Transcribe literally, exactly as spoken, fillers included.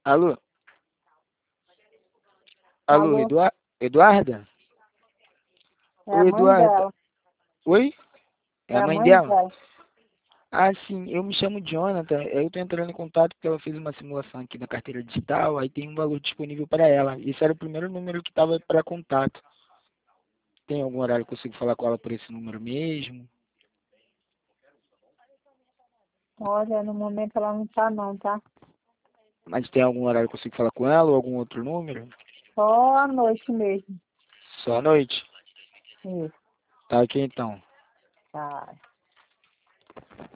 Alô? Alô, Alô? Eduar Eduarda? É a Oi, mãe Eduarda. dela. Oi? É É a a mãe mãe dela? dela. Ah, sim, eu me chamo Jonathan. Eu tô entrando em contato porque ela fez uma simulação aqui da carteira digital, aí tem um valor disponível para ela. Esse era o primeiro número que estava para contato. Tem algum horário que eu consigo falar com ela por esse número mesmo? Olha, no momento ela não tá não, tá? Mas tem algum horário que eu consigo falar com ela ou algum outro número? Só à noite mesmo. Só à noite? Isso, Tá aqui então. tá.